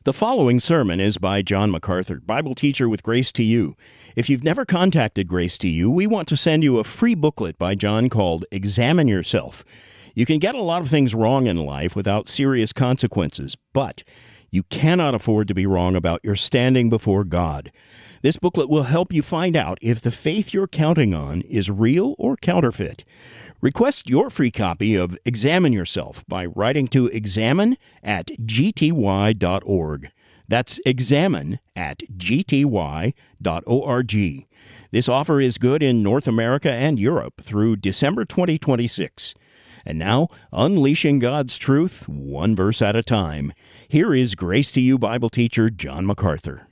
The following sermon is by John MacArthur, Bible teacher with Grace to You. If you've never contacted Grace to You, we want to send you a free booklet by John called Examine Yourself. You can get a lot of things wrong in life without serious consequences, but you cannot afford to be wrong about your standing before God. This booklet will help you find out if the faith you're counting on is real or counterfeit. Request your free copy of Examine Yourself by writing to examine@gty.org. That's examine@gty.org. This offer is good in North America and Europe through December 2026. And now, unleashing God's truth, one verse at a time. Here is Grace to You Bible teacher John MacArthur.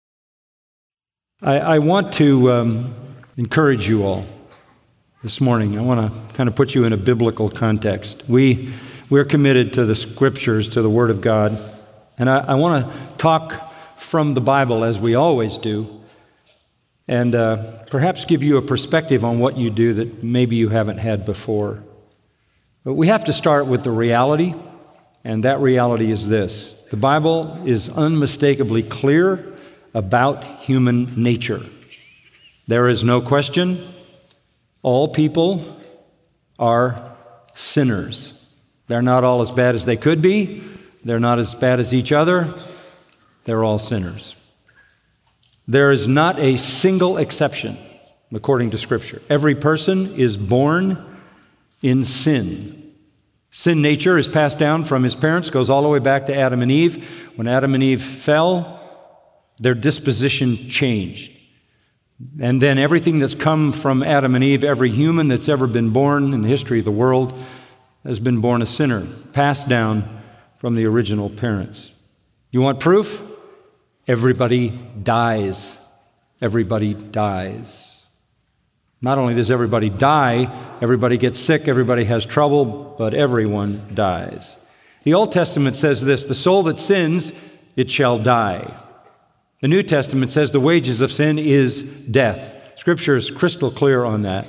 I want to encourage you all this morning. I want to kind of put you in a biblical context. We're committed to the Scriptures, to the Word of God, and I want to talk from the Bible as we always do, and perhaps give you a perspective on what you do that maybe you haven't had before. But we have to start with the reality, and that reality is this. The Bible is unmistakably clear about human nature. There is no question. All people are sinners. They're not all as bad as they could be. They're not as bad as each other. They're all sinners. There is not a single exception, according to Scripture. Every person is born in sin. Sin nature is passed down from his parents, goes all the way back to Adam and Eve. When Adam and Eve fell, their disposition changed. And then everything that's come from Adam and Eve, every human that's ever been born in the history of the world, has been born a sinner, passed down from the original parents. You want proof? Everybody dies. Everybody dies. Not only does everybody die, everybody gets sick, everybody has trouble, but everyone dies. The Old Testament says this, the soul that sins, it shall die. The New Testament says the wages of sin is death. Scripture is crystal clear on that.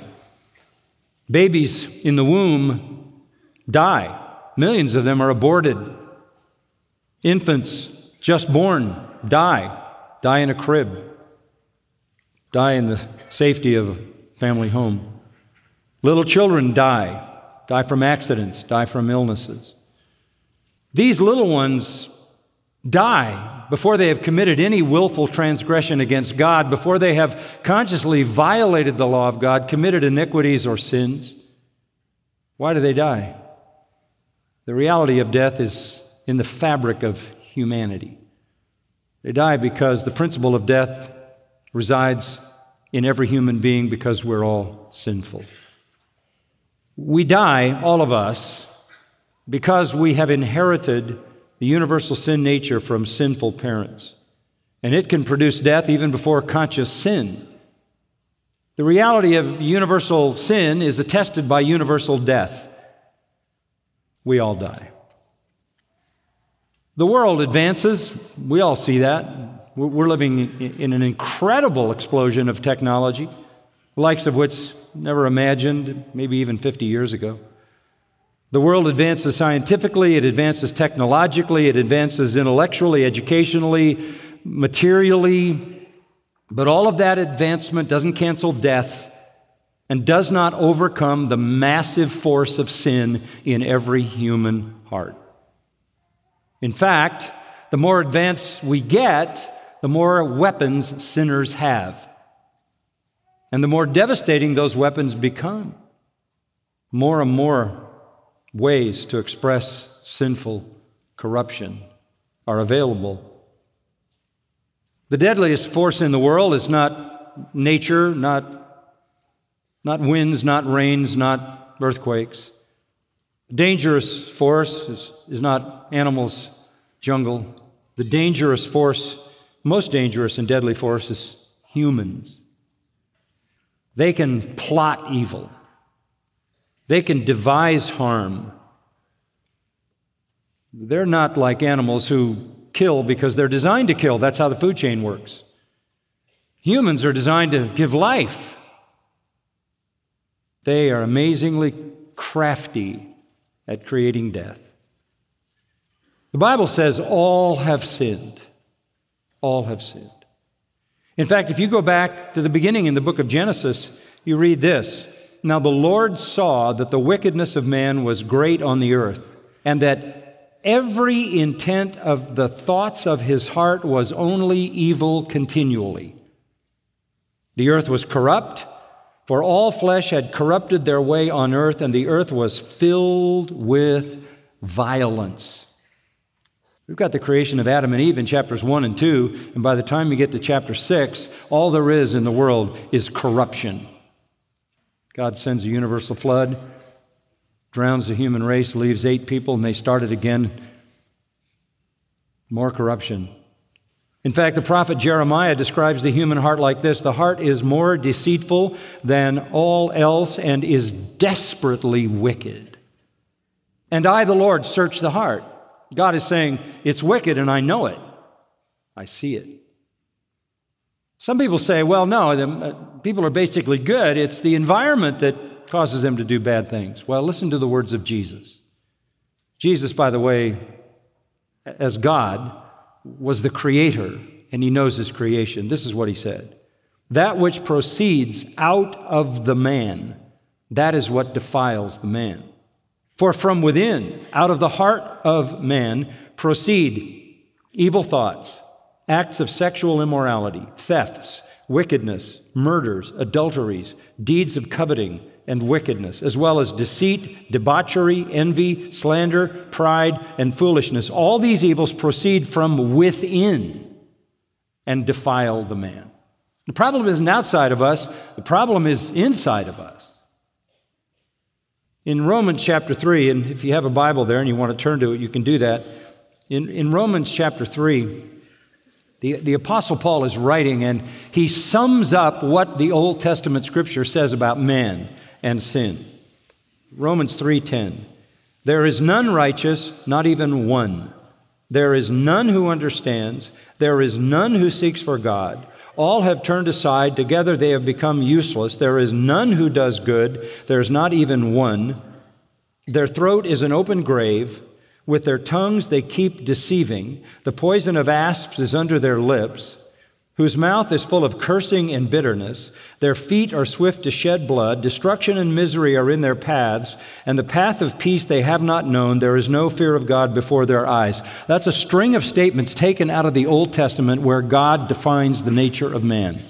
Babies in the womb die. Millions of them are aborted. Infants just born die in a crib, die in the safety of a family home. Little children die from accidents, die from illnesses. These little ones die before they have committed any willful transgression against God, before they have consciously violated the law of God, committed iniquities or sins. Why do they die? The reality of death is in the fabric of humanity. They die because the principle of death resides in every human being because we're all sinful. We die, all of us, because we have inherited the universal sin nature from sinful parents. And it can produce death even before conscious sin. The reality of universal sin is attested by universal death. We all die. The world advances. We all see that. We're living in an incredible explosion of technology, the likes of which never imagined, maybe even 50 years ago. The world advances scientifically, it advances technologically, it advances intellectually, educationally, materially, but all of that advancement doesn't cancel death and does not overcome the massive force of sin in every human heart. In fact, the more advanced we get, the more weapons sinners have. And the more devastating those weapons become. More and more ways to express sinful corruption are available. The deadliest force in the world is not nature, not winds, not rains, not earthquakes. The dangerous force is not animals, jungle. The dangerous force, most dangerous and deadly force, is humans. They can plot evil. They can devise harm. They're not like animals who kill because they're designed to kill. That's how the food chain works. Humans are designed to give life. They are amazingly crafty at creating death. The Bible says all have sinned All have sinned. In fact, if you go back to the beginning in the book of Genesis, you read this. Now the Lord saw that the wickedness of man was great on the earth, and that every intent of the thoughts of his heart was only evil continually. The earth was corrupt, for all flesh had corrupted their way on earth, and the earth was filled with violence. We've got the creation of Adam and Eve in chapters 1 and 2, and by the time you get to chapter 6, all there is in the world is corruption. God sends a universal flood, drowns the human race, leaves 8 people, and they start it again. More corruption. In fact, the prophet Jeremiah describes the human heart like this: the heart is more deceitful than all else and is desperately wicked. And I, the Lord, search the heart. God is saying, it's wicked and I know it. I see it. Some people say, well, no, people are basically good. It's the environment that causes them to do bad things. Well, listen to the words of Jesus. Jesus, by the way, as God, was the creator, and he knows his creation. This is what he said. That which proceeds out of the man, that is what defiles the man. For from within, out of the heart of man, proceed evil thoughts, acts of sexual immorality, thefts, wickedness, murders, adulteries, deeds of coveting and wickedness, as well as deceit, debauchery, envy, slander, pride, and foolishness. All these evils proceed from within and defile the man. The problem isn't outside of us, the problem is inside of us. In Romans chapter 3, and if you have a Bible there and you want to turn to it, you can do that. In Romans chapter 3, the Apostle Paul is writing, and he sums up what the Old Testament Scripture says about man and sin. Romans 3:10, there is none righteous, not even one. There is none who understands. There is none who seeks for God. All have turned aside. Together they have become useless. There is none who does good. There is not even one. Their throat is an open grave. With their tongues they keep deceiving. The poison of asps is under their lips, whose mouth is full of cursing and bitterness. Their feet are swift to shed blood. Destruction and misery are in their paths, and the path of peace they have not known. There is no fear of God before their eyes. That's a string of statements taken out of the Old Testament where God defines the nature of man.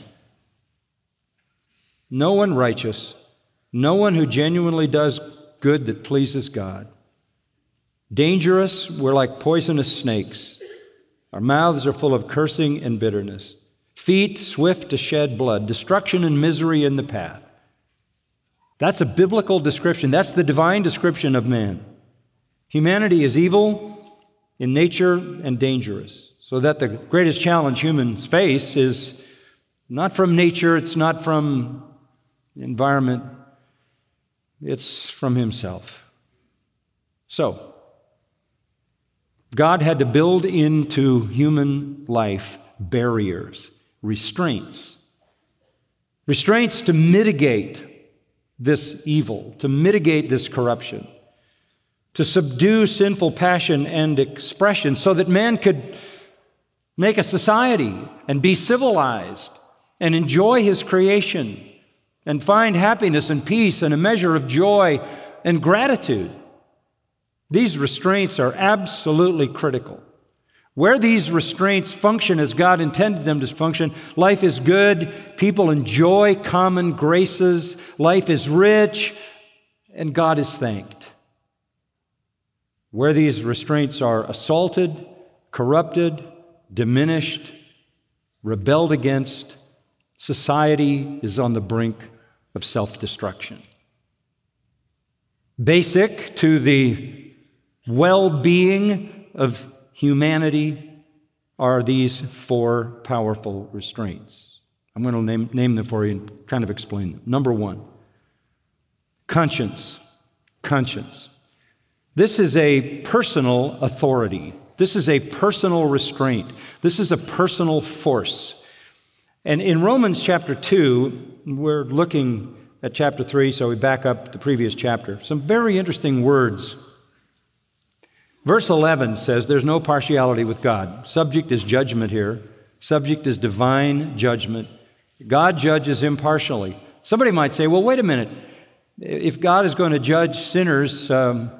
No one righteous, no one who genuinely does good that pleases God. Dangerous, we're like poisonous snakes. Our mouths are full of cursing and bitterness. Feet swift to shed blood, destruction and misery in the path. That's a biblical description. That's the divine description of man. Humanity is evil in nature and dangerous, so that the greatest challenge humans face is not from nature, it's not from the environment, it's from himself. So, God had to build into human life barriers, restraints to mitigate this evil, to mitigate this corruption, to subdue sinful passion and expression so that man could make a society and be civilized and enjoy his creation and find happiness and peace and a measure of joy and gratitude. These restraints are absolutely critical. Where these restraints function as God intended them to function, life is good, people enjoy common graces, life is rich, and God is thanked. Where these restraints are assaulted, corrupted, diminished, rebelled against, society is on the brink of self-destruction. Basic to the well-being of humanity are these 4 powerful restraints. I'm going to name them for you and kind of explain them. Number 1, conscience. Conscience. This is a personal authority. This is a personal restraint. This is a personal force. And in Romans chapter 2, we're looking at chapter 3, so we back up the previous chapter. Some very interesting words. Verse 11 says there's no partiality with God. Subject is judgment here. Subject is divine judgment. God judges impartially. Somebody might say, well, wait a minute. If God is going to judge sinners,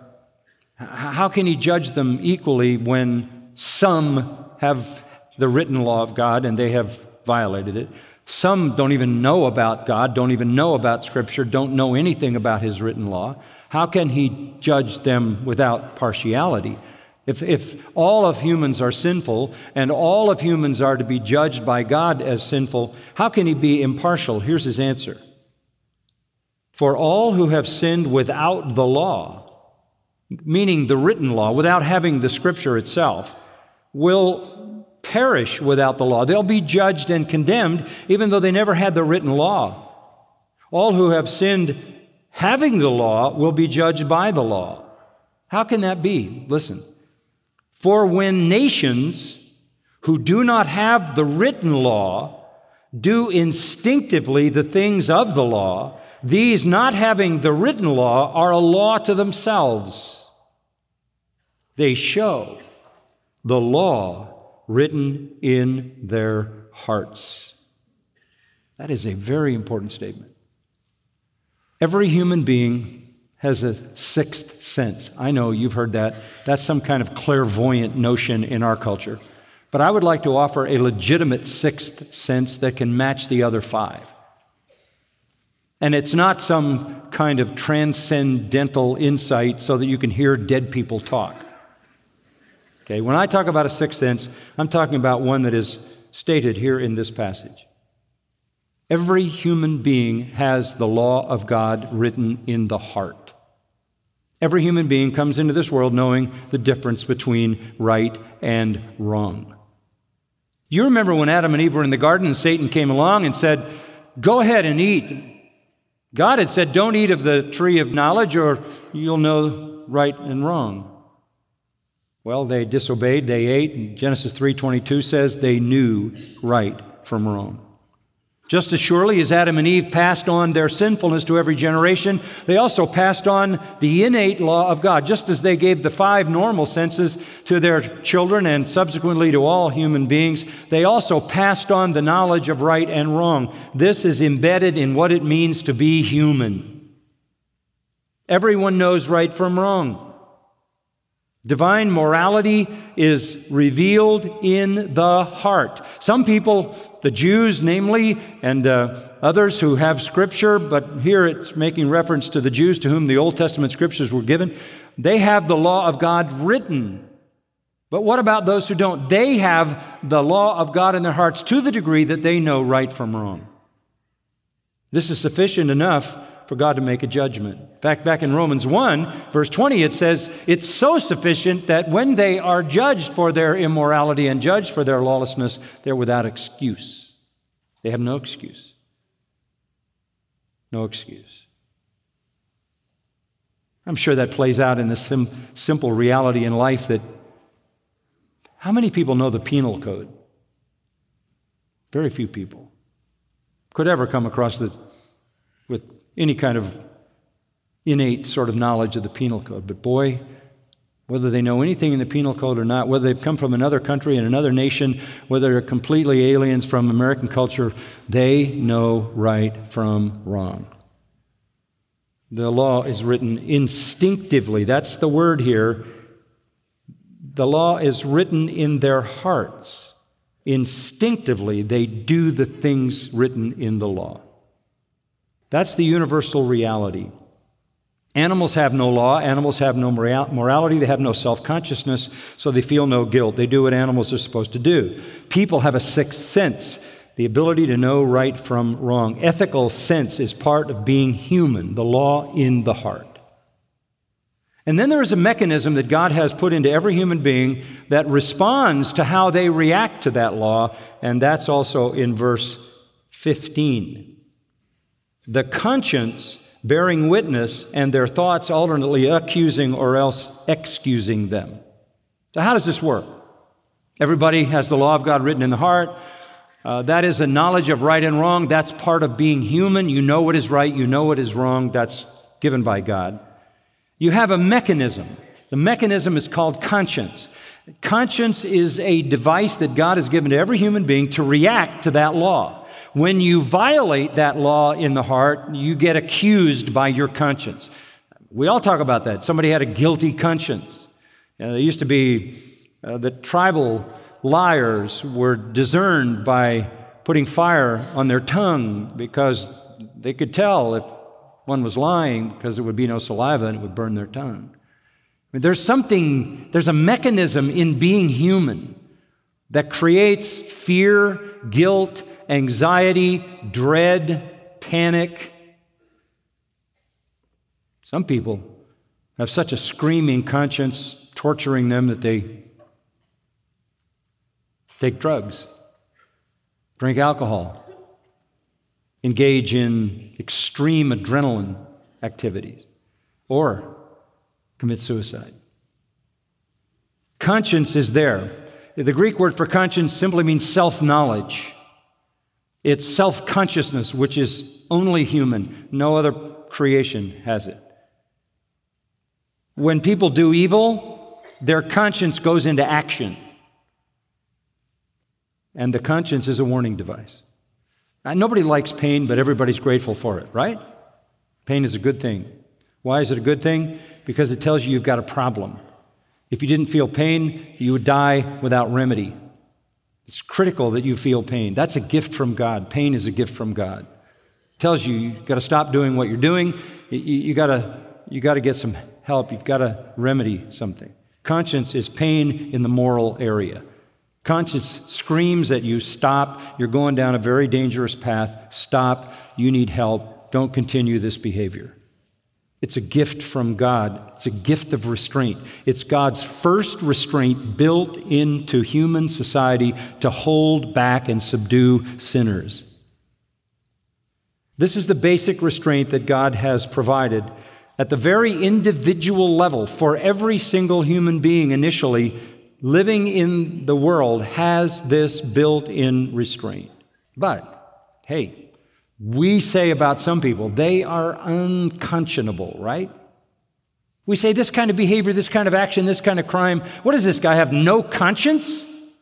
how can he judge them equally when some have the written law of God and they have violated it? Some don't even know about God, don't even know about Scripture, don't know anything about his written law. How can he judge them without partiality? If all of humans are sinful and all of humans are to be judged by God as sinful, how can he be impartial? Here's his answer. For all who have sinned without the law, meaning the written law, without having the Scripture itself, will perish without the law. They'll be judged and condemned even though they never had the written law. All who have sinned having the law will be judged by the law. How can that be? Listen. For when nations who do not have the written law do instinctively the things of the law, these not having the written law are a law to themselves. They show the law written in their hearts. That is a very important statement. Every human being has a sixth sense. I know you've heard that. That's some kind of clairvoyant notion in our culture. But I would like to offer a legitimate sixth sense that can match the other five. And it's not some kind of transcendental insight so that you can hear dead people talk. Okay, when I talk about a sixth sense, I'm talking about one that is stated here in this passage. Every human being has the law of God written in the heart. Every human being comes into this world knowing the difference between right and wrong. Do you remember when Adam and Eve were in the garden and Satan came along and said, go ahead and eat? God had said, don't eat of the tree of knowledge or you'll know right and wrong. Well, they disobeyed, they ate, and Genesis 3:22 says they knew right from wrong. Just as surely as Adam and Eve passed on their sinfulness to every generation, they also passed on the innate law of God. Just as they gave the five normal senses to their children and subsequently to all human beings, they also passed on the knowledge of right and wrong. This is embedded in what it means to be human. Everyone knows right from wrong. Divine morality is revealed in the heart. Some people, the Jews namely, and others who have Scripture, but here it's making reference to the Jews to whom the Old Testament Scriptures were given, they have the law of God written. But what about those who don't? They have the law of God in their hearts to the degree that they know right from wrong. This is sufficient enough for God to make a judgment. In fact, back in Romans 1, verse 20, it says, it's so sufficient that when they are judged for their immorality and judged for their lawlessness, they're without excuse. They have no excuse. No excuse. I'm sure that plays out in the simple reality in life that how many people know the penal code? Very few people could ever come across with any kind of innate sort of knowledge of the penal code. But boy, whether they know anything in the penal code or not, whether they've come from another country and another nation, whether they're completely aliens from American culture, they know right from wrong. The law is written instinctively. That's the word here. The law is written in their hearts. Instinctively, they do the things written in the law. That's the universal reality. Animals have no law. Animals have no morality. They have no self-consciousness, so they feel no guilt. They do what animals are supposed to do. People have a sixth sense, the ability to know right from wrong. Ethical sense is part of being human, the law in the heart. And then there is a mechanism that God has put into every human being that responds to how they react to that law, and that's also in verse 15. The conscience bearing witness and their thoughts alternately accusing or else excusing them. So how does this work? Everybody has the law of God written in the heart. That is a knowledge of right and wrong. That's part of being human. You know what is right. You know what is wrong. That's given by God. You have a mechanism. The mechanism is called conscience. Conscience is a device that God has given to every human being to react to that law. When you violate that law in the heart, you get accused by your conscience. We all talk about that. Somebody had a guilty conscience. There used to be the tribal liars were discerned by putting fire on their tongue because they could tell if one was lying because there would be no saliva and it would burn their tongue. I mean, there's a mechanism in being human that creates fear, guilt, anxiety, dread, panic. Some people have such a screaming conscience torturing them that they take drugs, drink alcohol, engage in extreme adrenaline activities, or commit suicide. Conscience is there. The Greek word for conscience simply means self-knowledge. It's self-consciousness, which is only human. No other creation has it. When people do evil, their conscience goes into action. And the conscience is a warning device. Nobody likes pain, but everybody's grateful for it, right? Pain is a good thing. Why is it a good thing? Because it tells you you've got a problem. If you didn't feel pain, you would die without remedy. It's critical that you feel pain. That's a gift from God. Pain is a gift from God. It tells you you've got to stop doing what you're doing. You got to get some help. You've got to remedy something. Conscience is pain in the moral area. Conscience screams at you, stop, you're going down a very dangerous path, stop, you need help, don't continue this behavior. It's a gift from God. It's a gift of restraint. It's God's first restraint built into human society to hold back and subdue sinners. This is the basic restraint that God has provided at the very individual level for every single human being initially living in the world has this built-in restraint. But, hey, we say about some people, they are unconscionable, right? We say this kind of behavior, this kind of action, this kind of crime. What does this guy have, no conscience?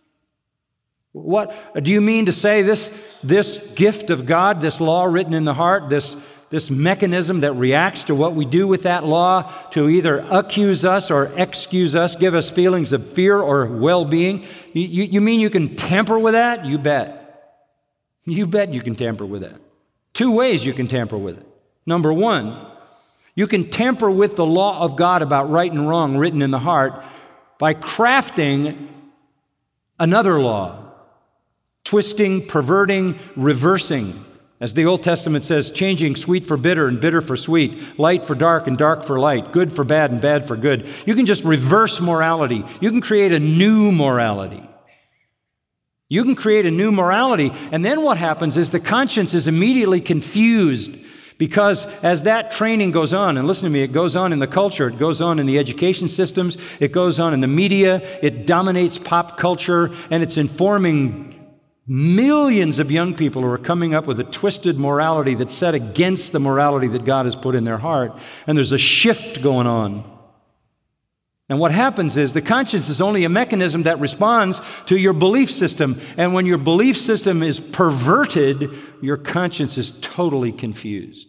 What do you mean to say this gift of God, this law written in the heart, this mechanism that reacts to what we do with that law to either accuse us or excuse us, give us feelings of fear or well-being? You mean you can tamper with that? You bet. You bet you can tamper with that. Two ways you can tamper with it. Number one, you can tamper with the law of God about right and wrong written in the heart by crafting another law, twisting, perverting, reversing. As the Old Testament says, changing sweet for bitter and bitter for sweet, light for dark and dark for light, good for bad and bad for good. You can just reverse morality. You can create a new morality. You can create a new morality, and then what happens is the conscience is immediately confused because as that training goes on, and listen to me, it goes on in the culture, it goes on in the education systems, it goes on in the media, it dominates pop culture, and it's informing millions of young people who are coming up with a twisted morality that's set against the morality that God has put in their heart. And there's a shift going on. And what happens is the conscience is only a mechanism that responds to your belief system. And when your belief system is perverted, your conscience is totally confused.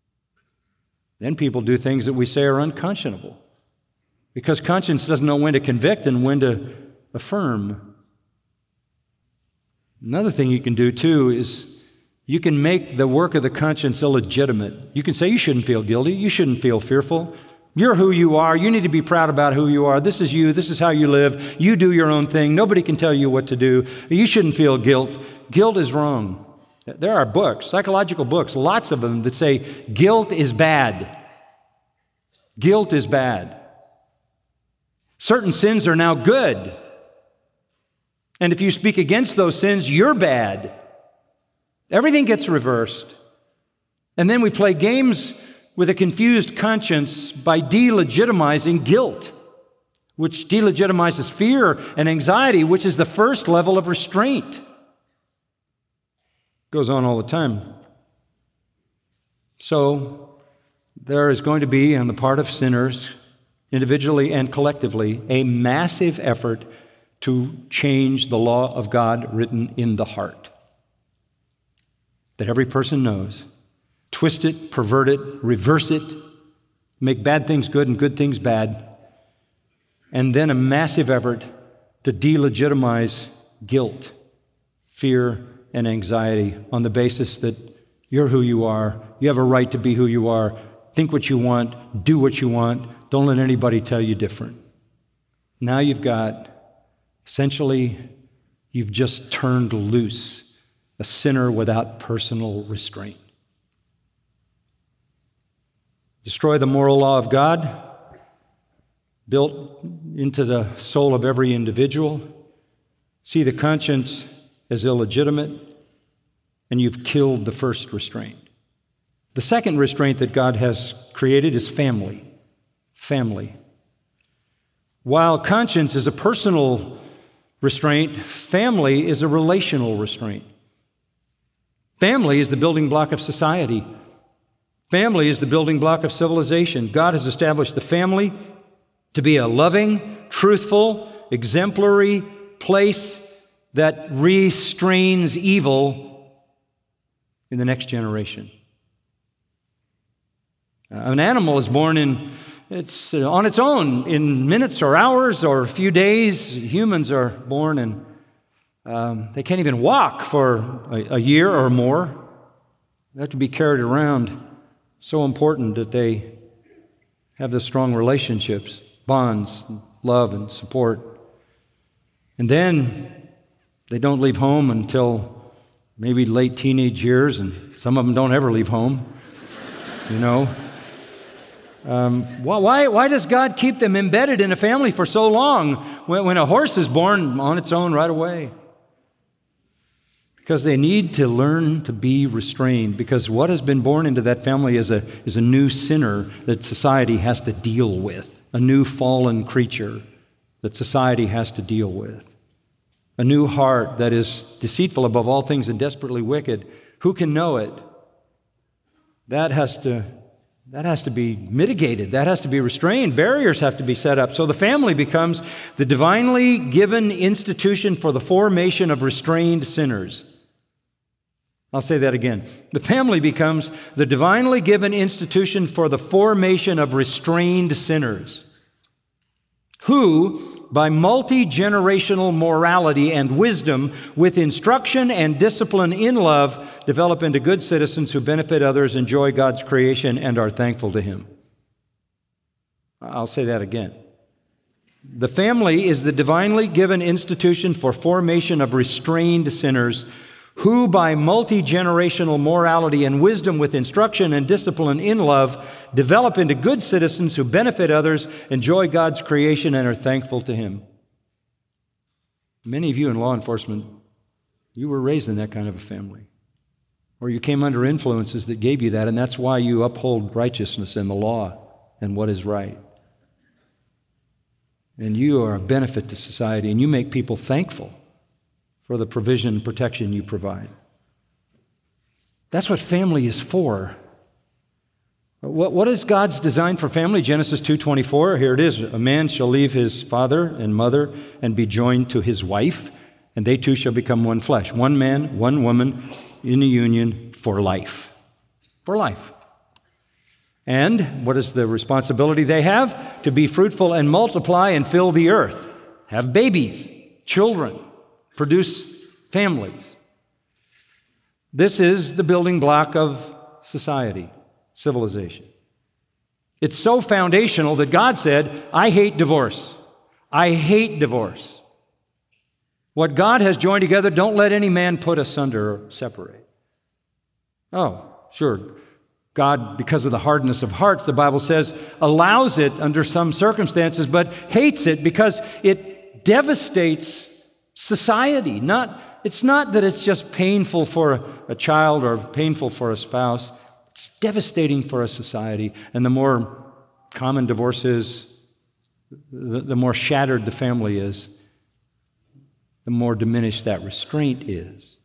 Then people do things that we say are unconscionable because conscience doesn't know when to convict and when to affirm. Another thing you can do, too, is you can make the work of the conscience illegitimate. You can say you shouldn't feel guilty. You shouldn't feel fearful. You're who you are. You need to be proud about who you are. This is you. This is how you live. You do your own thing. Nobody can tell you what to do. You shouldn't feel guilt. Guilt is wrong. There are books, psychological books, lots of them that say guilt is bad. Guilt is bad. Certain sins are now good. And if you speak against those sins, you're bad. Everything gets reversed. And then we play games with a confused conscience by delegitimizing guilt, which delegitimizes fear and anxiety, which is the first level of restraint. Goes on all the time. So there is going to be, on the part of sinners, individually and collectively, a massive effort to change the law of God written in the heart that every person knows. Twist it, pervert it, reverse it, make bad things good and good things bad, and then a massive effort to delegitimize guilt, fear, and anxiety on the basis that you're who you are, you have a right to be who you are, think what you want, do what you want, don't let anybody tell you different. Now essentially, you've just turned loose a sinner without personal restraint. Destroy the moral law of God, built into the soul of every individual. See the conscience as illegitimate, and you've killed the first restraint. The second restraint that God has created is family. Family. While conscience is a personal restraint, family is a relational restraint. Family is the building block of society. Family is the building block of civilization. God has established the family to be a loving, truthful, exemplary place that restrains evil in the next generation. An animal is born on its own in minutes or hours or a few days. Humans are born and they can't even walk for a year or more. They have to be carried around. So important that they have the strong relationships, bonds, love, and support. And then they don't leave home until maybe late teenage years, and some of them don't ever leave home, you know. Why does God keep them embedded in a family for so long when a horse is born on its own right away? Because they need to learn to be restrained, because what has been born into that family is a new sinner that society has to deal with, a new fallen creature that society has to deal with, a new heart that is deceitful above all things and desperately wicked. Who can know it? That has to be mitigated. That has to be restrained. Barriers have to be set up. So the family becomes the divinely given institution for the formation of restrained sinners. I'll say that again. The family becomes the divinely given institution for the formation of restrained sinners who, by multi-generational morality and wisdom, with instruction and discipline in love, develop into good citizens who benefit others, enjoy God's creation, and are thankful to Him. I'll say that again. The family is the divinely given institution for formation of restrained sinners who, by multi-generational morality and wisdom with instruction and discipline in love, develop into good citizens who benefit others, enjoy God's creation, and are thankful to Him. Many of you in law enforcement, you were raised in that kind of a family, or you came under influences that gave you that, and that's why you uphold righteousness and the law and what is right. And you are a benefit to society, and you make people thankful for the provision and protection you provide. That's what family is for. What is God's design for family? Genesis 2:24, here it is. A man shall leave his father and mother and be joined to his wife, and they two shall become one flesh. One man, one woman in a union for life. For life. And what is the responsibility they have? To be fruitful and multiply and fill the earth. Have babies, children. Produce families. This is the building block of society, civilization. It's so foundational that God said, I hate divorce. I hate divorce. What God has joined together, don't let any man put asunder or separate. Oh, sure. God, because of the hardness of hearts, the Bible says, allows it under some circumstances, but hates it because it devastates society. It's not that it's just painful for a child or painful for a spouse. It's devastating for a society. And the more common divorce is, the more shattered the family is, the more diminished that restraint is.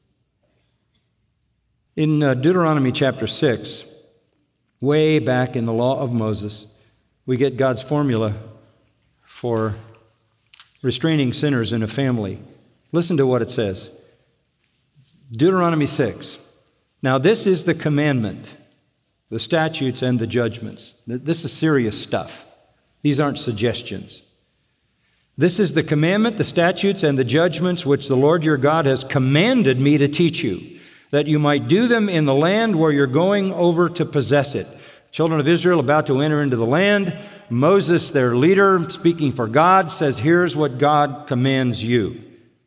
In Deuteronomy chapter 6, way back in the law of Moses, we get God's formula for restraining sinners in a family. Listen to what it says. Deuteronomy 6. Now this is the commandment, the statutes and the judgments. This is serious stuff. These aren't suggestions. This is the commandment, the statutes, and the judgments which the Lord your God has commanded me to teach you, that you might do them in the land where you're going over to possess it. Children of Israel about to enter into the land. Moses, their leader, speaking for God, says, here's what God commands you.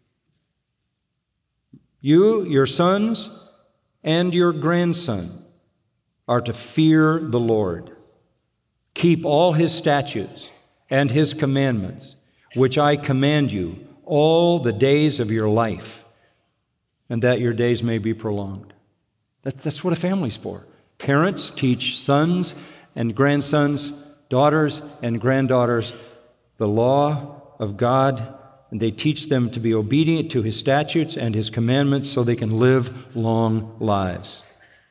You, your sons, and your grandson are to fear the Lord. Keep all his statutes and his commandments, which I command you all the days of your life, and that your days may be prolonged. That's what a family's for. Parents teach sons and grandsons, daughters and granddaughters the law of God, and they teach them to be obedient to his statutes and his commandments so they can live long lives.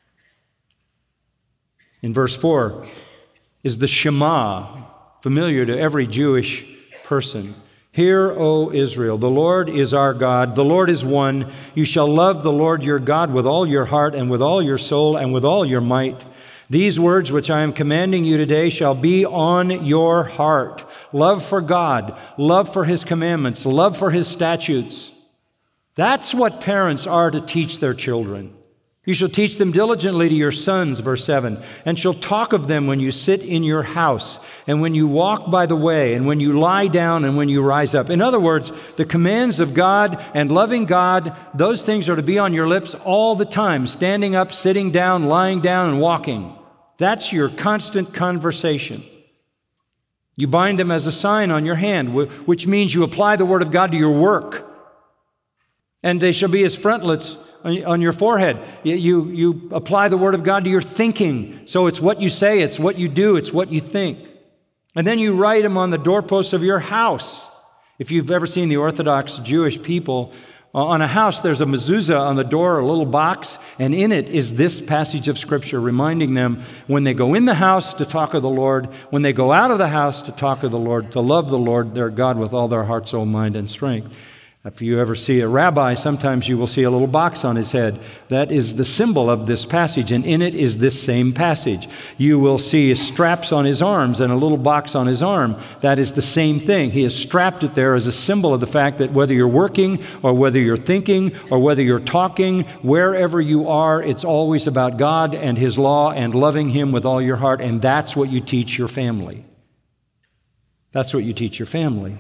In verse 4 is the Shema, familiar to every Jewish person. Hear, O Israel, the Lord is our God, the Lord is one. You shall love the Lord your God with all your heart and with all your soul and with all your might. These words which I am commanding you today shall be on your heart. Love for God, love for his commandments, love for his statutes. That's what parents are to teach their children. You shall teach them diligently to your sons, verse 7, and shall talk of them when you sit in your house, and when you walk by the way, and when you lie down, and when you rise up. In other words, the commands of God and loving God, those things are to be on your lips all the time, standing up, sitting down, lying down, and walking. That's your constant conversation. You bind them as a sign on your hand, which means you apply the Word of God to your work. And they shall be as frontlets on your forehead. You apply the Word of God to your thinking. So it's what you say, it's what you do, it's what you think. And then you write them on the doorposts of your house. If you've ever seen the Orthodox Jewish people, on a house there's a mezuzah on the door, a little box, and in it is this passage of Scripture reminding them when they go in the house to talk of the Lord, when they go out of the house to talk of the Lord, to love the Lord their God with all their heart, soul, mind, and strength. If you ever see a rabbi, sometimes you will see a little box on his head. That is the symbol of this passage, and in it is this same passage. You will see straps on his arms and a little box on his arm. That is the same thing. He has strapped it there as a symbol of the fact that whether you're working or whether you're thinking or whether you're talking, wherever you are, it's always about God and his law and loving him with all your heart, and that's what you teach your family. That's what you teach your family.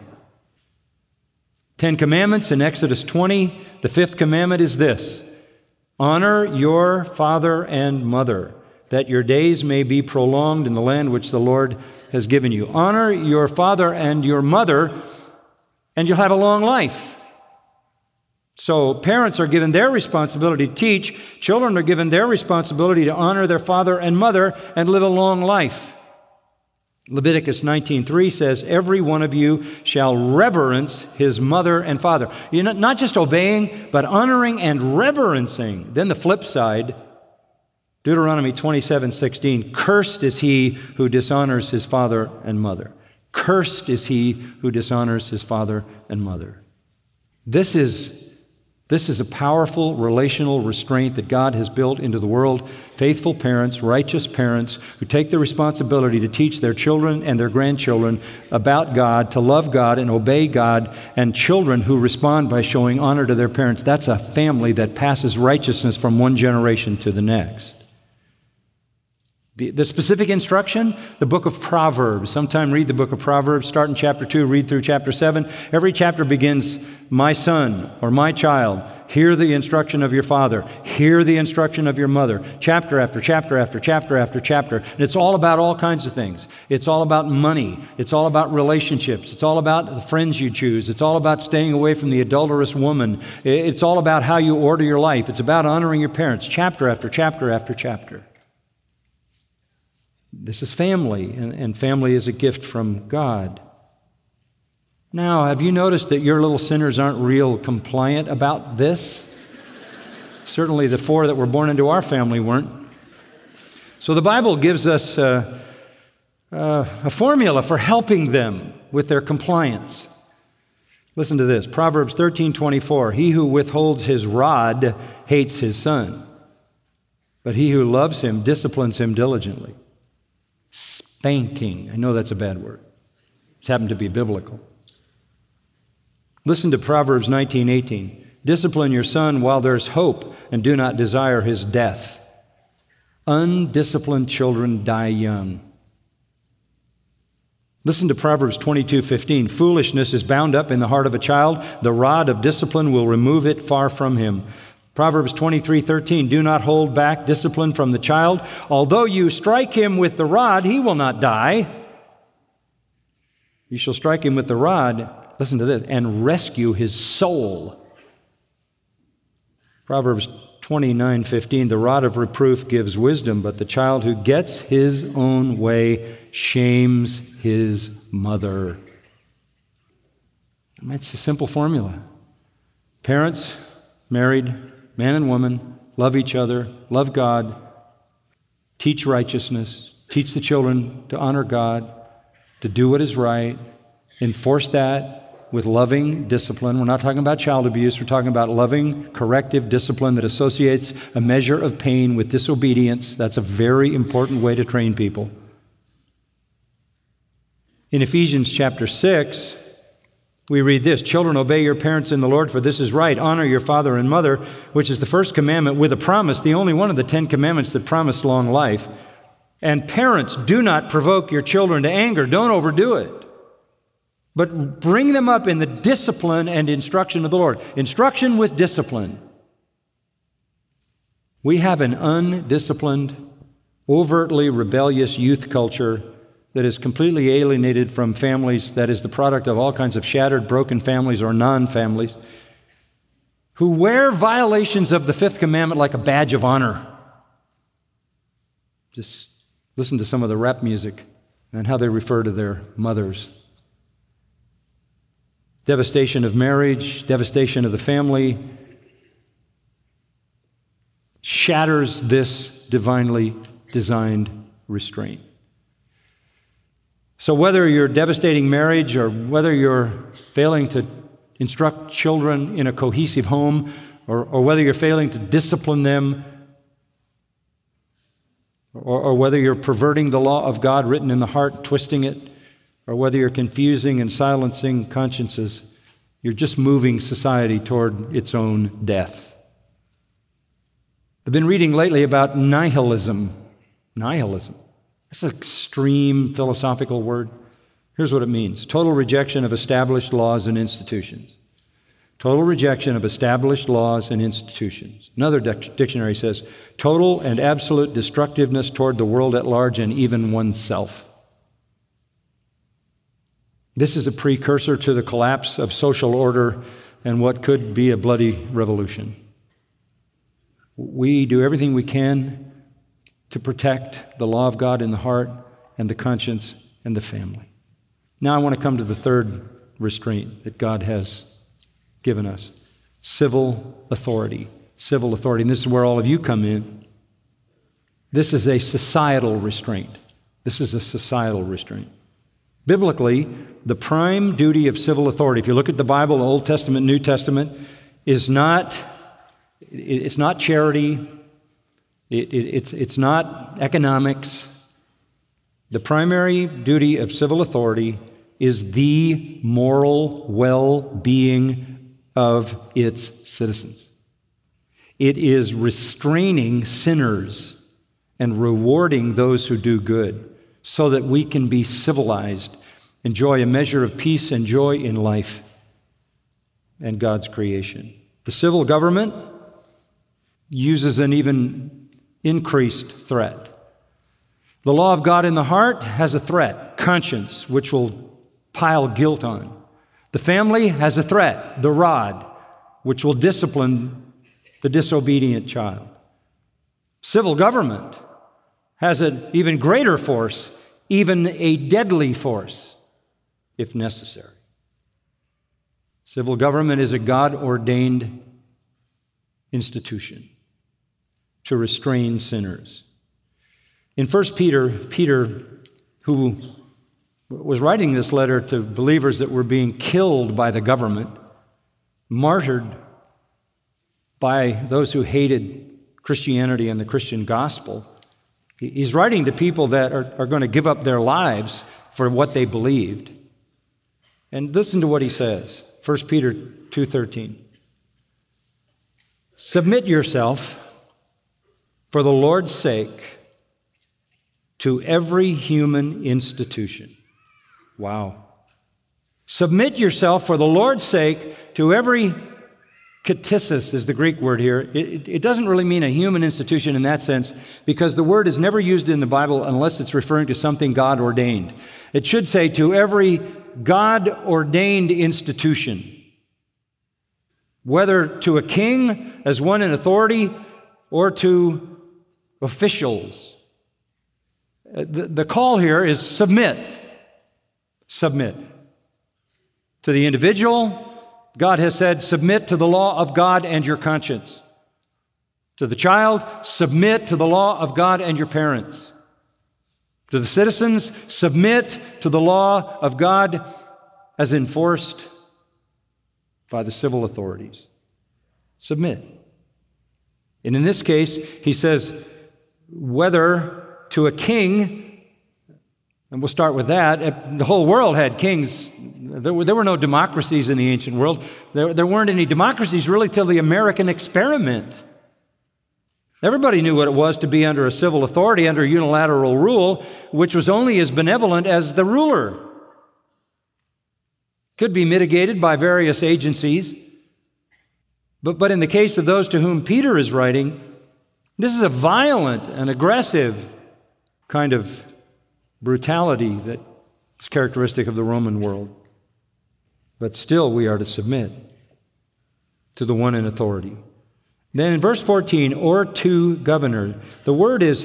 10 Commandments in Exodus 20, the 5th commandment is this: honor your father and mother, that your days may be prolonged in the land which the Lord has given you. Honor your father and your mother, and you'll have a long life. So parents are given their responsibility to teach. Children are given their responsibility to honor their father and mother and live a long life. Leviticus 19:3 says, every one of you shall reverence his mother and father. You're not just obeying, but honoring and reverencing. Then the flip side, Deuteronomy 27:16, cursed is he who dishonors his father and mother. Cursed is he who dishonors his father and mother. This is a powerful relational restraint that God has built into the world. Faithful parents, righteous parents who take the responsibility to teach their children and their grandchildren about God, to love God and obey God, and children who respond by showing honor to their parents. That's a family that passes righteousness from one generation to the next. The specific instruction, the book of Proverbs. Sometime read the book of Proverbs. Start in chapter 2, read through chapter 7. Every chapter begins, my son or my child, hear the instruction of your father. Hear the instruction of your mother. Chapter after chapter after chapter after chapter. And it's all about all kinds of things. It's all about money. It's all about relationships. It's all about the friends you choose. It's all about staying away from the adulterous woman. It's all about how you order your life. It's about honoring your parents. Chapter after chapter after chapter. This is family, and family is a gift from God. Now, have you noticed that your little sinners aren't real compliant about this? Certainly the 4 that were born into our family weren't. So the Bible gives us a formula for helping them with their compliance. Listen to this. Proverbs 13:24. He who withholds his rod hates his son, but he who loves him disciplines him diligently. Spanking. I know that's a bad word. It's happened to be biblical. Listen to Proverbs 19:18. Discipline your son while there's hope, and do not desire his death. Undisciplined children die young. Listen to Proverbs 22:15. Foolishness is bound up in the heart of a child. The rod of discipline will remove it far from him. Proverbs 23:13. Do not hold back discipline from the child. Although you strike him with the rod, he will not die. You shall strike him with the rod, listen to this, and rescue his soul. Proverbs 29:15. The rod of reproof gives wisdom, but the child who gets his own way shames his mother. That's a simple formula. Parents, married, man and woman, love each other, love God, teach righteousness, teach the children to honor God, to do what is right, enforce that with loving discipline. We're not talking about child abuse. We're talking about loving, corrective discipline that associates a measure of pain with disobedience. That's a very important way to train people. In Ephesians chapter 6, we read this, Children, obey your parents in the Lord, for this is right. Honor your father and mother, which is the first commandment with a promise, the only one of the 10 commandments that promise long life. And parents, do not provoke your children to anger. Don't overdo it. But bring them up in the discipline and instruction of the Lord. Instruction with discipline. We have an undisciplined, overtly rebellious youth culture that is completely alienated from families, that is the product of all kinds of shattered, broken families or non-families, who wear violations of the fifth commandment like a badge of honor. Just listen to some of the rap music and how they refer to their mothers. Devastation of marriage, devastation of the family, shatters this divinely designed restraint. So whether you're devastating marriage or whether you're failing to instruct children in a cohesive home or whether you're failing to discipline them or whether you're perverting the law of God written in the heart, twisting it, or whether you're confusing and silencing consciences, you're just moving society toward its own death. I've been reading lately about nihilism. Nihilism. That's an extreme philosophical word. Here's what it means. Total rejection of established laws and institutions. Total rejection of established laws and institutions. Another dictionary says, total and absolute destructiveness toward the world at large and even oneself. This is a precursor to the collapse of social order and what could be a bloody revolution. We do everything we can to protect the law of God in the heart and the conscience and the family. Now I want to come to the third restraint that God has given us. Civil authority. Civil authority. And this is where all of you come in. This is a societal restraint. This is a societal restraint. Biblically, the prime duty of civil authority, if you look at the Bible, Old Testament, New Testament, it's not charity, it's not economics. The primary duty of civil authority is the moral well-being of its citizens. It is restraining sinners and rewarding those who do good so that we can be civilized, enjoy a measure of peace and joy in life and God's creation. The civil government uses an even increased threat. The law of God in the heart has a threat, conscience, which will pile guilt on. The family has a threat, the rod, which will discipline the disobedient child. Civil government has an even greater force, even a deadly force, if necessary. Civil government is a God-ordained institution to restrain sinners. In 1 Peter, who was writing this letter to believers that were being killed by the government, martyred by those who hated Christianity and the Christian gospel. He's writing to people that are going to give up their lives for what they believed. And listen to what he says, 1 Peter 2:13. Submit yourself for the Lord's sake to every human institution. Wow. Submit yourself for the Lord's sake to every Ktisis is the Greek word here. It doesn't really mean a human institution in that sense, because the word is never used in the Bible unless it's referring to something God ordained. It should say to every God ordained institution, whether to a king as one in authority or to officials. The call here is submit. Submit. To the individual, God has said, submit to the law of God and your conscience. To the child, submit to the law of God and your parents. To the citizens, submit to the law of God as enforced by the civil authorities. Submit. And in this case, he says, whether to a king, and we'll start with that. The whole world had kings. There were no democracies in the ancient world. There weren't any democracies really till the American experiment. Everybody knew what it was to be under a civil authority, under unilateral rule, which was only as benevolent as the ruler. Could be mitigated by various agencies. But in the case of those to whom Peter is writing, this is a violent and aggressive kind of brutality that is characteristic of the Roman world. But still we are to submit to the one in authority. Then in verse 14, or to governor, the word is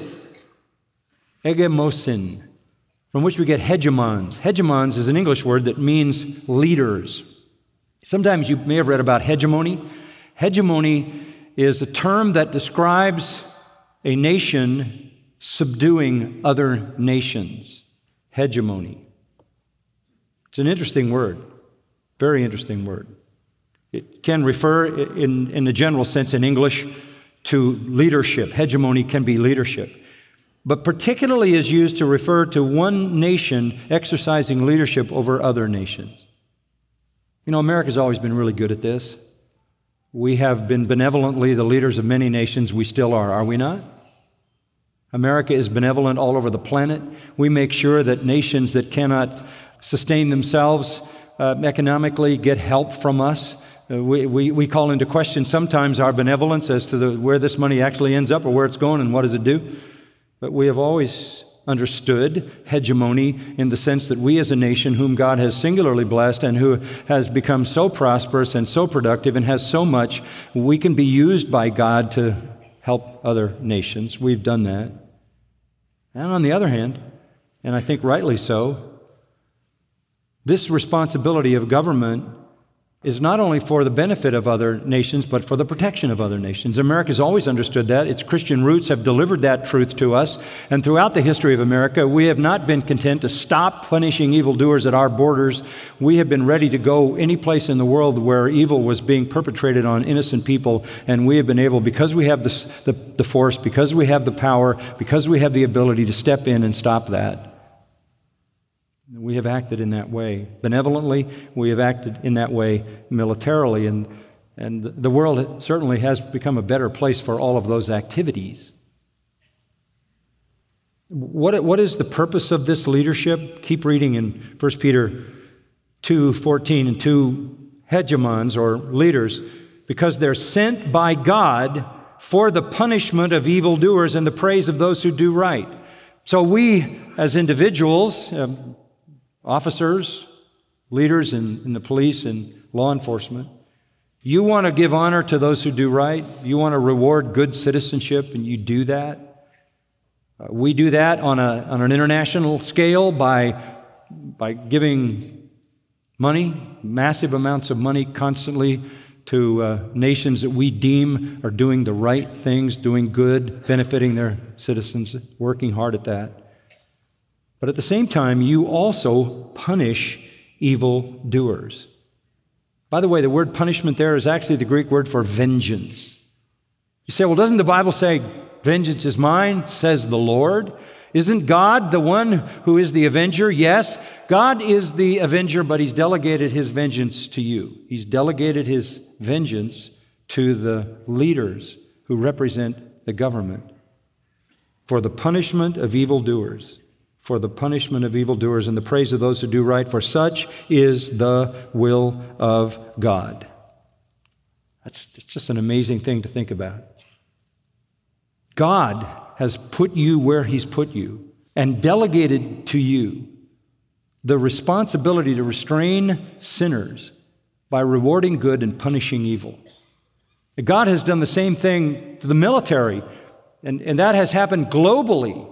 egemosin, from which we get hegemons. Hegemons is an English word that means leaders. Sometimes you may have read about hegemony. Hegemony is a term that describes a nation subduing other nations. Hegemony. It's an interesting word, very interesting word. It can refer in the general sense in English to leadership. Hegemony can be leadership. But particularly is used to refer to one nation exercising leadership over other nations. You know, America's always been really good at this. We have been benevolently the leaders of many nations. We still are we not? America is benevolent all over the planet. We make sure that nations that cannot sustain themselves economically get help from us. We call into question sometimes our benevolence as to where this money actually ends up or where it's going and what does it do. But we have always understood hegemony in the sense that we as a nation whom God has singularly blessed and who has become so prosperous and so productive and has so much, we can be used by God to help other nations. We've done that. And on the other hand, and I think rightly so, this responsibility of government is not only for the benefit of other nations, but for the protection of other nations. America's always understood that. Its Christian roots have delivered that truth to us. And throughout the history of America, we have not been content to stop punishing evildoers at our borders. We have been ready to go any place in the world where evil was being perpetrated on innocent people. And we have been able, because we have the force, because we have the power, because we have the ability to step in and stop that. We have acted in that way benevolently. We have acted in that way militarily, and the world certainly has become a better place for all of those activities. What is the purpose of this leadership? Keep reading in 1 Peter 2:14 and 2 hegemons or leaders, because they're sent by God for the punishment of evildoers and the praise of those who do right. So we as individuals, officers, leaders in the police and law enforcement, you want to give honor to those who do right. You want to reward good citizenship, and you do that. We do that on an international scale by giving money, massive amounts of money constantly to nations that we deem are doing the right things, doing good, benefiting their citizens, working hard at that. but at the same time, you also punish evildoers. By the way, the word punishment there is actually the Greek word for vengeance. You say, well, doesn't the Bible say, vengeance is mine, says the Lord? Isn't God the one who is the avenger? Yes, God is the avenger, but He's delegated His vengeance to you. He's delegated His vengeance to the leaders who represent the government for the punishment of evildoers, for the punishment of evildoers and the praise of those who do right, for such is the will of God. It's just an amazing thing to think about. God has put you where He's put you and delegated to you the responsibility to restrain sinners by rewarding good and punishing evil. God has done the same thing to the military, and that has happened globally.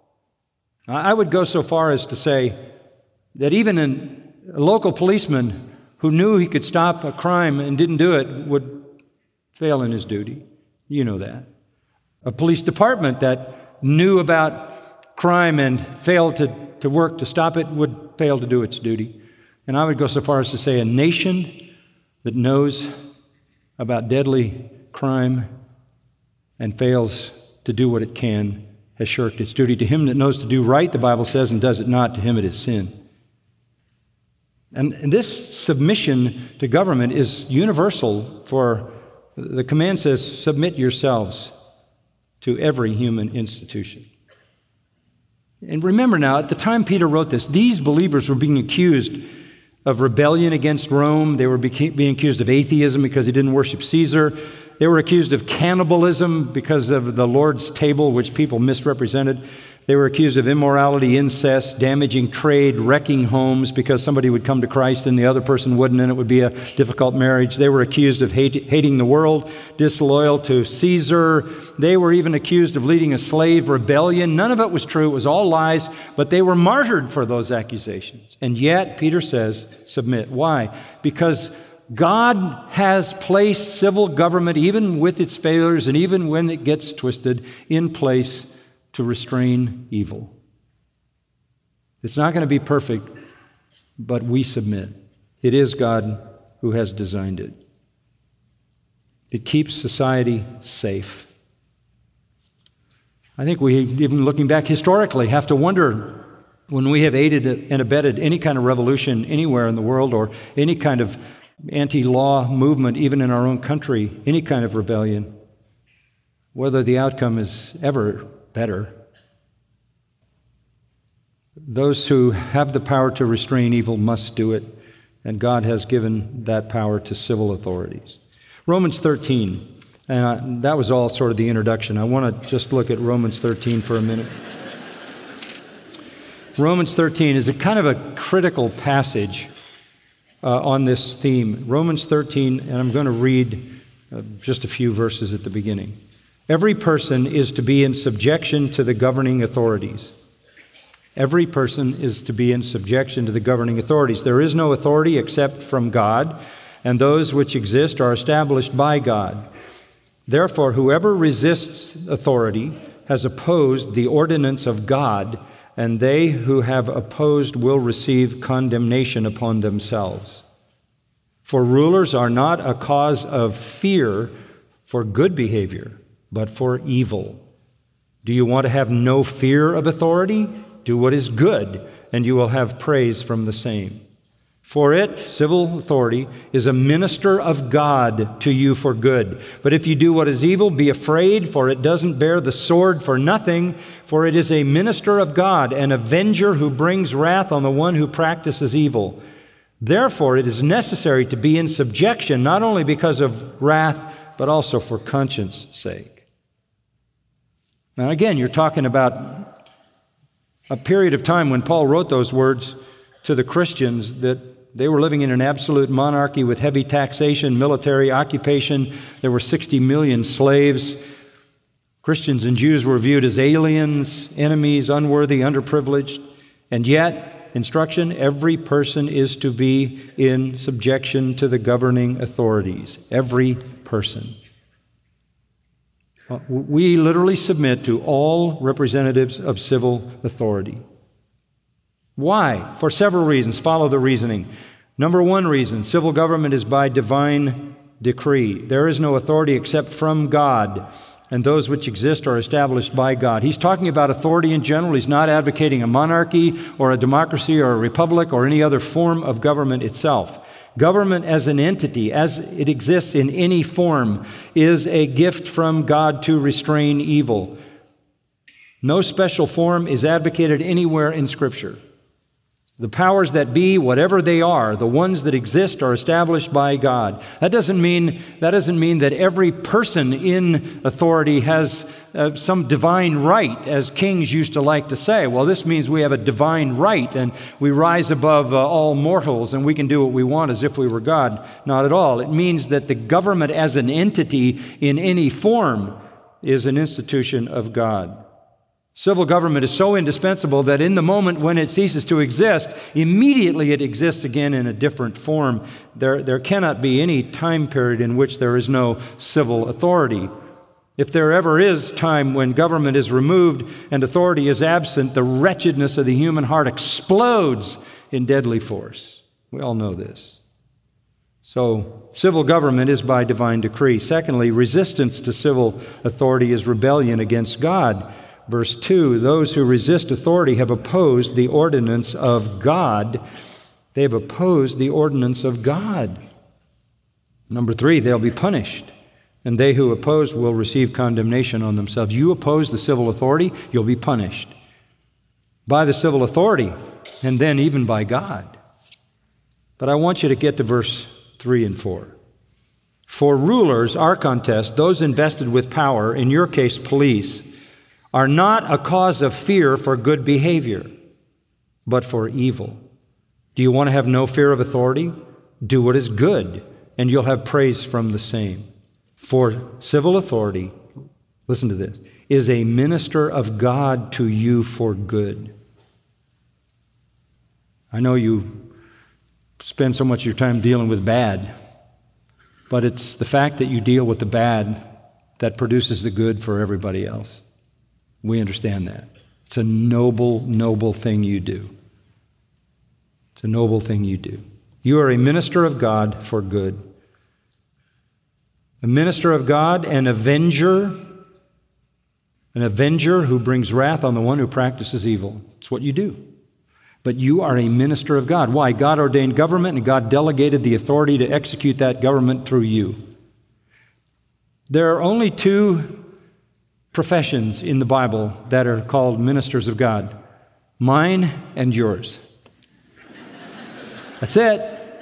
I would go so far as to say that even a local policeman who knew he could stop a crime and didn't do it would fail in his duty. You know that. A police department that knew about crime and failed to work to stop it would fail to do its duty. And I would go so far as to say a nation that knows about deadly crime and fails to do what it can has shirked its duty. To him that knows to do right, the Bible says, and does it not, to him it is sin. And this submission to government is universal, for the command says, submit yourselves to every human institution. And remember now, at the time Peter wrote this, these believers were being accused of rebellion against Rome. They were being accused of atheism because they didn't worship Caesar. They were accused of cannibalism because of the Lord's table, which people misrepresented. They were accused of immorality, incest, damaging trade, wrecking homes because somebody would come to Christ and the other person wouldn't, and it would be a difficult marriage. They were accused of hating the world, disloyal to Caesar. They were even accused of leading a slave rebellion. None of it was true. It was all lies, but they were martyred for those accusations. And yet, Peter says, submit. Why? Because God has placed civil government, even with its failures and even when it gets twisted, in place to restrain evil. It's not going to be perfect, but we submit. It is God who has designed it. It keeps society safe. I think we, even looking back historically, have to wonder when we have aided and abetted any kind of revolution anywhere in the world or any kind of anti-law movement, even in our own country, any kind of rebellion, whether the outcome is ever better. Those who have the power to restrain evil must do it, and God has given that power to civil authorities. Romans 13, and that was all sort of the introduction. I want to just look at Romans 13 for a minute. Romans 13 is a kind of a critical passage on this theme. Romans 13, and I'm going to read just a few verses at the beginning. Every person is to be in subjection to the governing authorities. Every person is to be in subjection to the governing authorities. There is no authority except from God, and those which exist are established by God. Therefore, whoever resists authority has opposed the ordinance of God, and they who have opposed will receive condemnation upon themselves. For rulers are not a cause of fear for good behavior, but for evil. Do you want to have no fear of authority? Do what is good, and you will have praise from the same. For it, civil authority, is a minister of God to you for good. But if you do what is evil, be afraid, for it doesn't bear the sword for nothing, for it is a minister of God, an avenger who brings wrath on the one who practices evil. Therefore, it is necessary to be in subjection, not only because of wrath, but also for conscience' sake. Now again, you're talking about a period of time when Paul wrote those words to the Christians that they were living in an absolute monarchy with heavy taxation, military occupation. There were 60 million slaves. Christians and Jews were viewed as aliens, enemies, unworthy, underprivileged. And yet, instruction, every person is to be in subjection to the governing authorities. Every person. We literally submit to all representatives of civil authority. Why? For several reasons. Follow the reasoning. Number one reason, civil government is by divine decree. There is no authority except from God, and those which exist are established by God. He's talking about authority in general. He's not advocating a monarchy or a democracy or a republic or any other form of government itself. Government as an entity, as it exists in any form, is a gift from God to restrain evil. No special form is advocated anywhere in Scripture. The powers that be, whatever they are, the ones that exist are established by God. That doesn't mean that every person in authority has some divine right, as kings used to like to say. Well, this means we have a divine right and we rise above all mortals and we can do what we want as if we were God. Not at all. It means that the government as an entity in any form is an institution of God. Civil government is so indispensable that in the moment when it ceases to exist, immediately it exists again in a different form. There cannot be any time period in which there is no civil authority. If there ever is time when government is removed and authority is absent, the wretchedness of the human heart explodes in deadly force. We all know this. So, civil government is by divine decree. Secondly, resistance to civil authority is rebellion against God. Verse 2, those who resist authority have opposed the ordinance of God. They have opposed the ordinance of God. Number 3, they'll be punished, and they who oppose will receive condemnation on themselves. You oppose the civil authority, you'll be punished by the civil authority, and then even by God. But I want you to get to verse 3 and 4. For rulers, our contest, those invested with power, in your case, police, are not a cause of fear for good behavior, but for evil. Do you want to have no fear of authority? Do what is good, and you'll have praise from the same. For civil authority, listen to this, is a minister of God to you for good. I know you spend so much of your time dealing with bad, but it's the fact that you deal with the bad that produces the good for everybody else. We understand that. It's a noble, noble thing you do. It's a noble thing you do. You are a minister of God for good. A minister of God, an avenger who brings wrath on the one who practices evil. It's what you do. But you are a minister of God. Why? God ordained government, and God delegated the authority to execute that government through you. There are only two professions in the Bible that are called ministers of God. Mine and yours. That's it.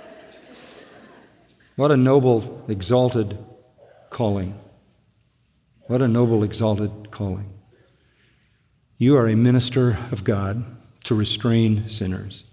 What a noble, exalted calling. What a noble, exalted calling. You are a minister of God to restrain sinners,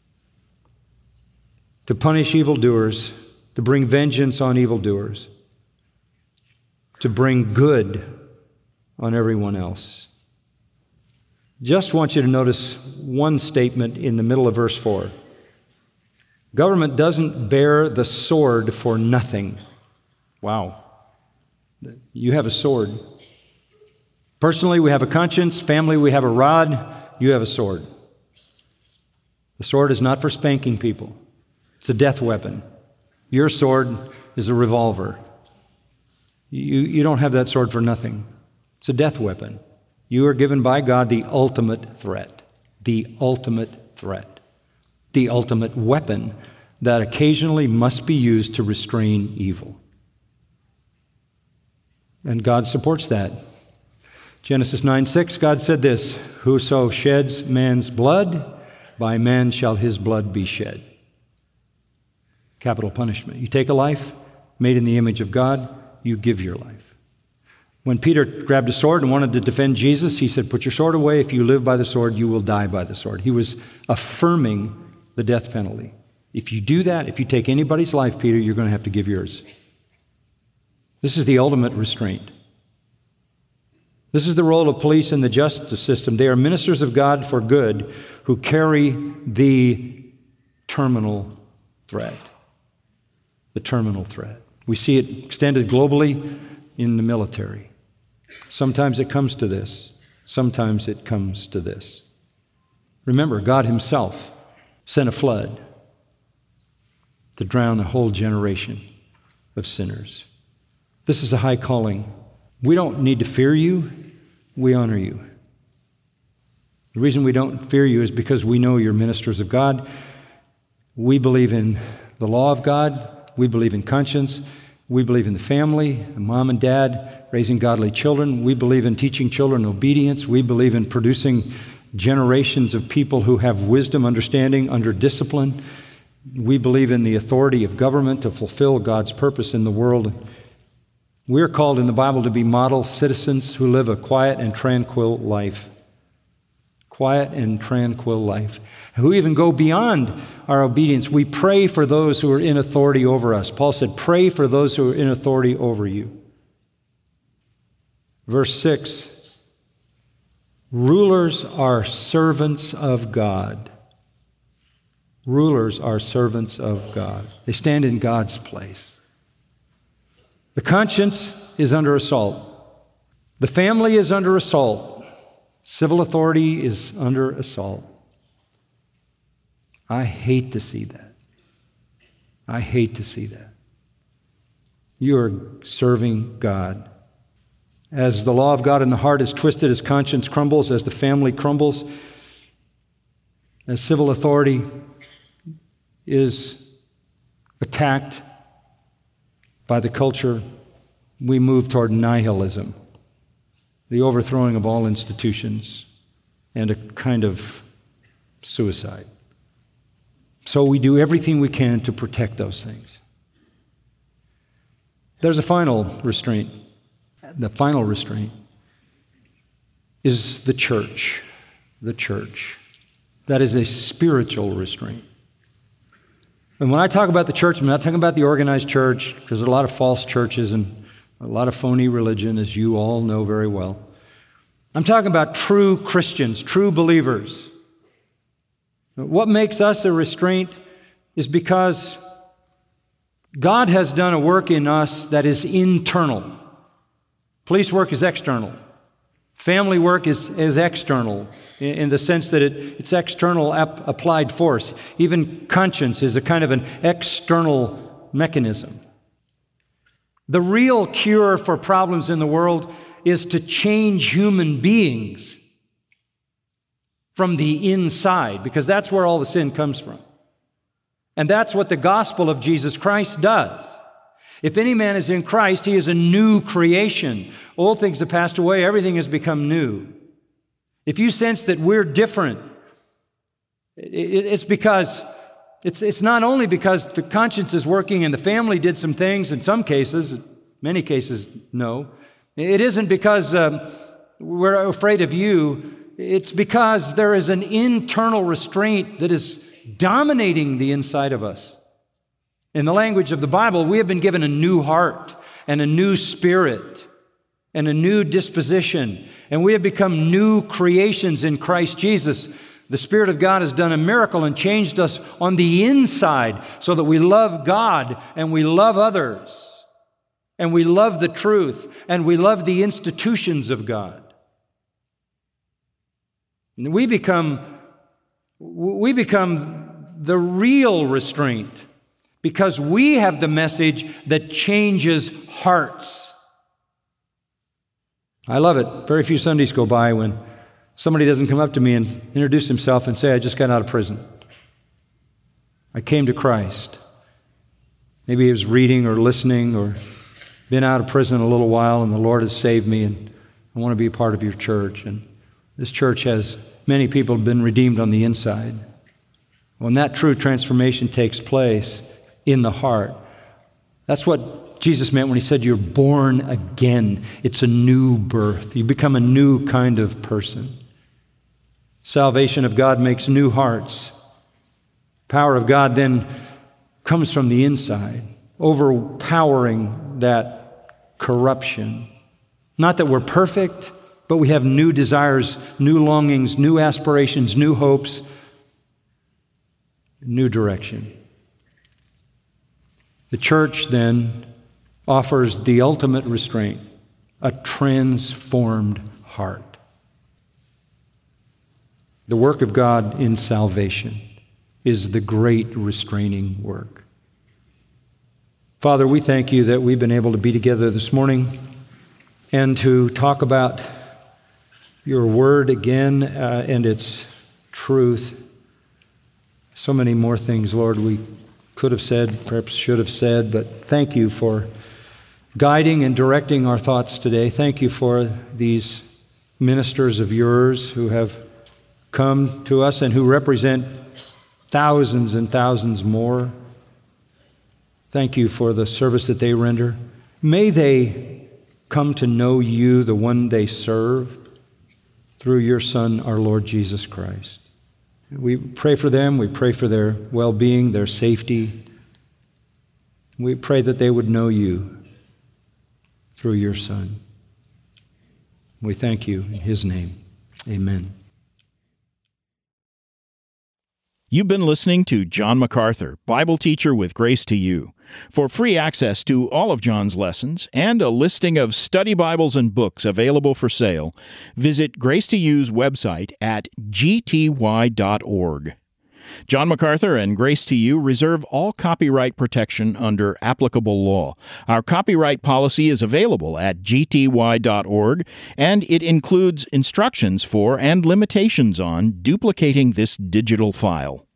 to punish evildoers, to bring vengeance on evildoers, to bring good on everyone else. Just want you to notice one statement in the middle of verse 4. Government doesn't bear the sword for nothing. Wow. You have a sword. Personally, we have a conscience. Family, we have a rod. You have a sword. The sword is not for spanking people. It's a death weapon. Your sword is a revolver. You don't have that sword for nothing. It's a death weapon. You are given by God the ultimate threat, the ultimate threat, the ultimate weapon that occasionally must be used to restrain evil. And God supports that. Genesis 9:6, God said this, whoso sheds man's blood, by man shall his blood be shed. Capital punishment. You take a life made in the image of God, you give your life. When Peter grabbed a sword and wanted to defend Jesus, he said, put your sword away. If you live by the sword, you will die by the sword. He was affirming the death penalty. If you do that, if you take anybody's life, Peter, you're going to have to give yours. This is the ultimate restraint. This is the role of police in the justice system. They are ministers of God for good who carry the terminal threat. The terminal threat. We see it extended globally in the military. Sometimes it comes to this. Sometimes it comes to this. Remember, God himself sent a flood to drown a whole generation of sinners. This is a high calling. We don't need to fear you. We honor you. The reason we don't fear you is because we know you're ministers of God. We believe in the law of God. We believe in conscience. We believe in the family, mom and dad, raising godly children. We believe in teaching children obedience. We believe in producing generations of people who have wisdom, understanding, under discipline. We believe in the authority of government to fulfill God's purpose in the world. We're called in the Bible to be model citizens who live a quiet and tranquil life. Quiet and tranquil life. Who even go beyond our obedience. We pray for those who are in authority over us. Paul said, pray for those who are in authority over you. Verse 6, rulers are servants of God. Rulers are servants of God. They stand in God's place. The conscience is under assault. The family is under assault. Civil authority is under assault. I hate to see that. I hate to see that. You are serving God. As the law of God in the heart is twisted, as conscience crumbles, as the family crumbles, as civil authority is attacked by the culture, we move toward nihilism, the overthrowing of all institutions, and a kind of suicide. So we do everything we can to protect those things. There's a final restraint. The final restraint is the church. The church. That is a spiritual restraint. And when I talk about the church, I'm not talking about the organized church, because there's a lot of false churches and a lot of phony religion, as you all know very well. I'm talking about true Christians, true believers. What makes us a restraint is because God has done a work in us that is internal. Police work is external. Family work is external in the sense that it's external applied force. Even conscience is a kind of an external mechanism. The real cure for problems in the world is to change human beings from the inside, because that's where all the sin comes from. And that's what the gospel of Jesus Christ does. If any man is in Christ, he is a new creation. Old things have passed away, everything has become new. If you sense that we're different, it's because it's not only because the conscience is working and the family did some things in some cases, many cases, no. It isn't because we're afraid of you. It's because there is an internal restraint that is dominating the inside of us. In the language of the Bible, we have been given a new heart and a new spirit and a new disposition, and we have become new creations in Christ Jesus. The Spirit of God has done a miracle and changed us on the inside so that we love God and we love others and we love the truth and we love the institutions of God. And we become the real restraint because we have the message that changes hearts. I love it. Very few Sundays go by when somebody doesn't come up to me and introduce himself and say, I just got out of prison. I came to Christ. Maybe he was reading or listening or been out of prison a little while and the Lord has saved me and I want to be a part of your church. And this church has many people have been redeemed on the inside. When that true transformation takes place in the heart, that's what Jesus meant when he said you're born again. It's a new birth. You become a new kind of person. Salvation of God makes new hearts. Power of God then comes from the inside, overpowering that corruption. Not that we're perfect, but we have new desires, new longings, new aspirations, new hopes, new direction. The church then offers the ultimate restraint, a transformed heart. The work of God in salvation is the great restraining work. Father, we thank you that we've been able to be together this morning and to talk about your word again and its truth. So many more things, Lord, we could have said, perhaps should have said, but thank you for guiding and directing our thoughts today. Thank you for these ministers of yours who have come to us and who represent thousands and thousands more. Thank you for the service that they render. May they come to know you, the one they serve, through your Son, our Lord Jesus Christ. We pray for them. We pray for their well-being, their safety. We pray that they would know you through your Son. We thank you in his name. Amen. You've been listening to John MacArthur, Bible teacher with Grace to You. For free access to all of John's lessons and a listing of study Bibles and books available for sale, visit Grace to You's website at gty.org. John MacArthur and Grace to You reserve all copyright protection under applicable law. Our copyright policy is available at gty.org, and it includes instructions for and limitations on duplicating this digital file.